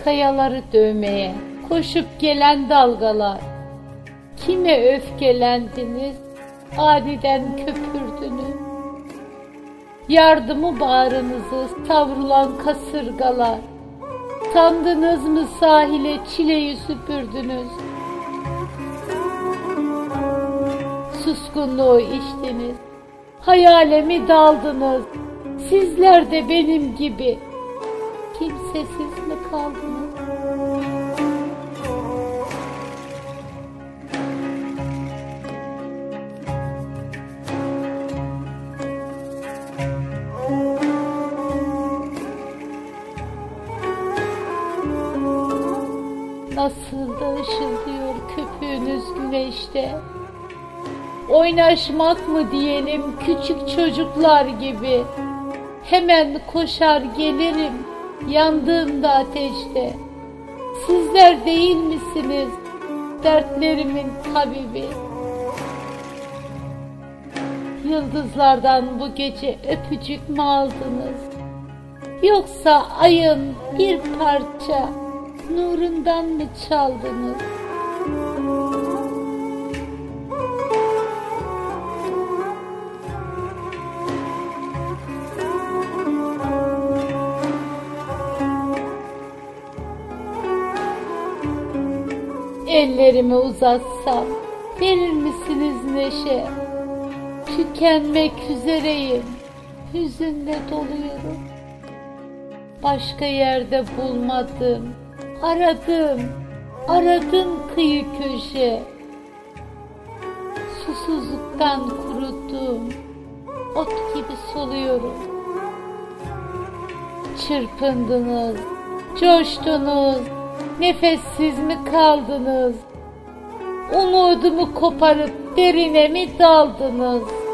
kayaları dövmeye koşup gelen dalgalar. Kime öfkelendiniz, aniden köpürdünüz. Yardımı bağrınızı savrulan kasırgalar. Sandınız mı sahile çileyi süpürdünüz. Suskunluğu içtiniz, hayale mi daldınız? Sizler de benim gibi kimsesiz mi kaldınız? Nasıl da ışıldıyor köpüğünüz güneşte. Oynaşmak mı diyelim küçük çocuklar gibi. Hemen koşar gelirim yandığımda ateşte. Sizler değil misiniz dertlerimin tabibi? Yıldızlardan bu gece öpücük mü aldınız? Yoksa ayın bir parça nurundan mı çaldınız? Ellerimi uzatsam verir misiniz neşe? Tükenmek üzereyim, hüzünle doluyorum. Başka yerde bulmadım, aradım kıyı köşe. Susuzluktan kuruttum, ot gibi soluyorum. Çırpındınız, coştunuz, nefessiz mi kaldınız? Umudumu koparıp derine mi daldınız?